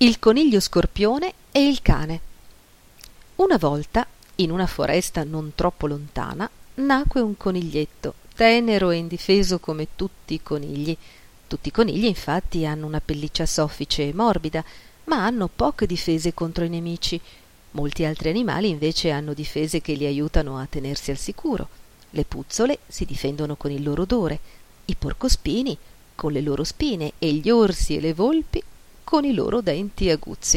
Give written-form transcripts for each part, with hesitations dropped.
Il coniglio scorpione e il cane. Una volta, in una foresta non troppo lontana, nacque un coniglietto, tenero e indifeso come tutti i conigli. Tutti i conigli, infatti, hanno una pelliccia soffice e morbida, ma hanno poche difese contro i nemici. Molti altri animali, invece, hanno difese che li aiutano a tenersi al sicuro. Le puzzole si difendono con il loro odore, i porcospini con le loro spine e gli orsi e le volpi con i loro denti aguzzi.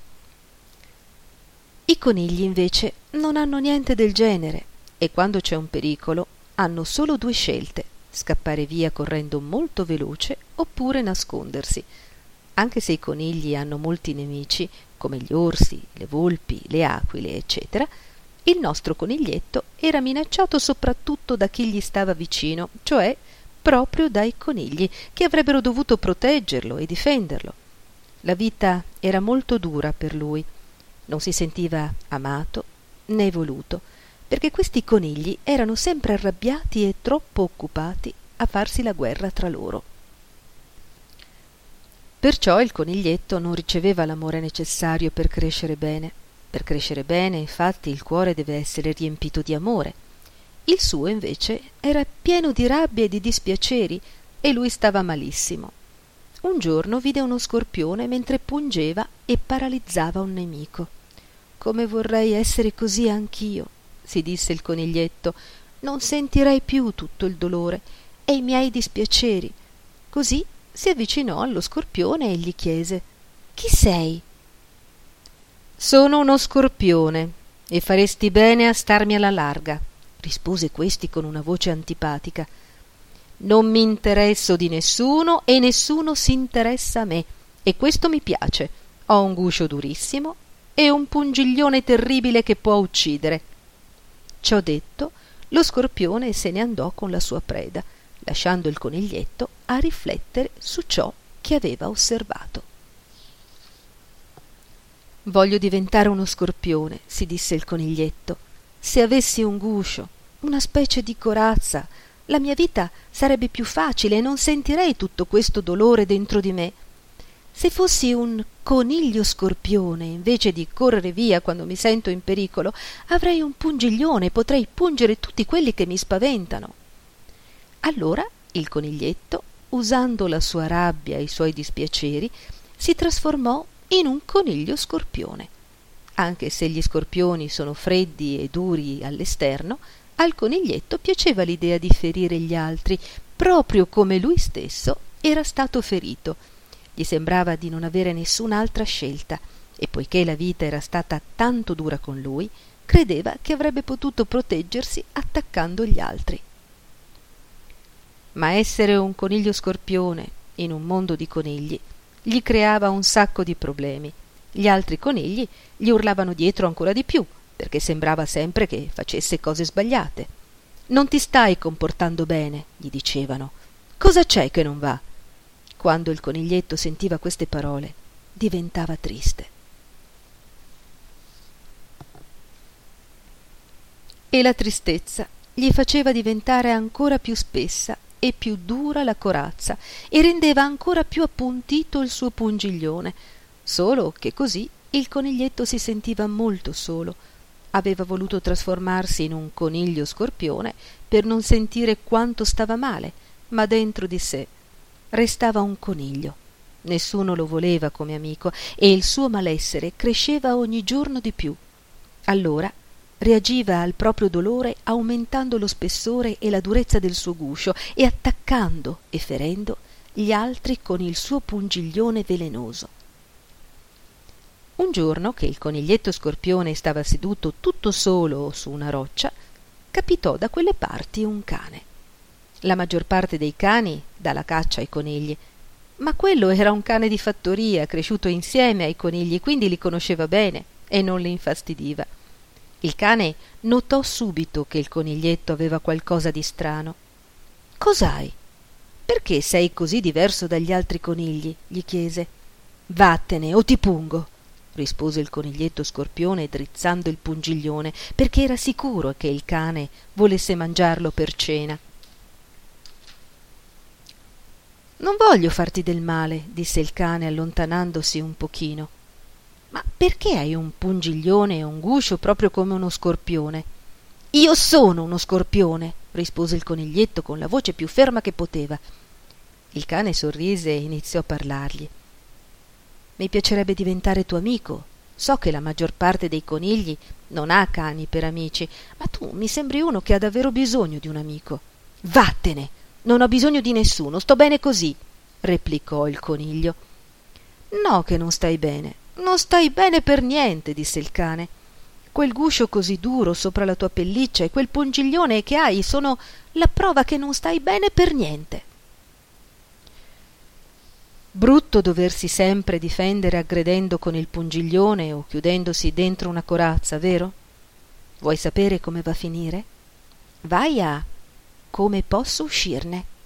I conigli, invece, non hanno niente del genere e quando c'è un pericolo hanno solo due scelte: scappare via correndo molto veloce oppure nascondersi. Anche se i conigli hanno molti nemici, come gli orsi, le volpi, le aquile, eccetera, il nostro coniglietto era minacciato soprattutto da chi gli stava vicino, cioè proprio dai conigli, che avrebbero dovuto proteggerlo e difenderlo. La vita era molto dura per lui. Non si sentiva amato né voluto, perché questi conigli erano sempre arrabbiati e troppo occupati a farsi la guerra tra loro. Perciò il coniglietto non riceveva l'amore necessario per crescere bene. Per crescere bene, infatti, il cuore deve essere riempito di amore. Il suo, invece, era pieno di rabbia e di dispiaceri e lui stava malissimo. Un giorno vide uno scorpione mentre pungeva e paralizzava un nemico. «Come vorrei essere così anch'io», si disse il coniglietto, «non sentirei più tutto il dolore e i miei dispiaceri». Così si avvicinò allo scorpione e gli chiese: «Chi sei?» «Sono uno scorpione e faresti bene a starmi alla larga», rispose questi con una voce antipatica. «Non mi interesso di nessuno e nessuno si interessa a me, e questo mi piace. Ho un guscio durissimo e un pungiglione terribile che può uccidere». Ciò detto, lo scorpione se ne andò con la sua preda, lasciando il coniglietto a riflettere su ciò che aveva osservato. «Voglio diventare uno scorpione», si disse il coniglietto. «Se avessi un guscio, una specie di corazza, la mia vita sarebbe più facile e non sentirei tutto questo dolore dentro di me. Se fossi un coniglio scorpione, invece di correre via quando mi sento in pericolo, avrei un pungiglione e potrei pungere tutti quelli che mi spaventano». Allora il coniglietto, usando la sua rabbia e i suoi dispiaceri, si trasformò in un coniglio scorpione. Anche se gli scorpioni sono freddi e duri all'esterno, al coniglietto piaceva l'idea di ferire gli altri, proprio come lui stesso era stato ferito. Gli sembrava di non avere nessun'altra scelta, e poiché la vita era stata tanto dura con lui, credeva che avrebbe potuto proteggersi attaccando gli altri. Ma essere un coniglio scorpione in un mondo di conigli gli creava un sacco di problemi. Gli altri conigli gli urlavano dietro ancora di più, perché sembrava sempre che facesse cose sbagliate. «Non ti stai comportando bene», gli dicevano. «Cosa c'è che non va?» Quando il coniglietto sentiva queste parole, diventava triste. E la tristezza gli faceva diventare ancora più spessa e più dura la corazza e rendeva ancora più appuntito il suo pungiglione, solo che così il coniglietto si sentiva molto solo. Aveva voluto trasformarsi in un coniglio scorpione per non sentire quanto stava male, ma dentro di sé restava un coniglio. Nessuno lo voleva come amico e il suo malessere cresceva ogni giorno di più. Allora reagiva al proprio dolore aumentando lo spessore e la durezza del suo guscio e attaccando e ferendo gli altri con il suo pungiglione velenoso. Un giorno che il coniglietto scorpione stava seduto tutto solo su una roccia, capitò da quelle parti un cane. La maggior parte dei cani dà la caccia ai conigli, ma quello era un cane di fattoria cresciuto insieme ai conigli, quindi li conosceva bene e non li infastidiva. Il cane notò subito che il coniglietto aveva qualcosa di strano. «Cos'hai? Perché sei così diverso dagli altri conigli?» gli chiese. «Vattene o ti pungo», rispose il coniglietto scorpione drizzando il pungiglione, perché era sicuro che il cane volesse mangiarlo per cena. Non voglio farti del male, disse il cane allontanandosi un pochino. Ma perché hai un pungiglione e un guscio proprio come uno scorpione? Io sono uno scorpione, rispose il coniglietto con la voce più ferma che poteva. Il cane sorrise e iniziò a parlargli. Mi piacerebbe diventare tuo amico. So che la maggior parte dei conigli non ha cani per amici, ma tu mi sembri uno che ha davvero bisogno di un amico. Vattene! Non ho bisogno di nessuno, sto bene così, replicò il coniglio. No che non stai bene. Non stai bene per niente, disse il cane. Quel guscio così duro sopra la tua pelliccia e quel pungiglione che hai sono la prova che non stai bene per niente. Brutto doversi sempre difendere aggredendo con il pungiglione o chiudendosi dentro una corazza, vero? Vuoi sapere come va a finire? Vai a Come posso uscirne?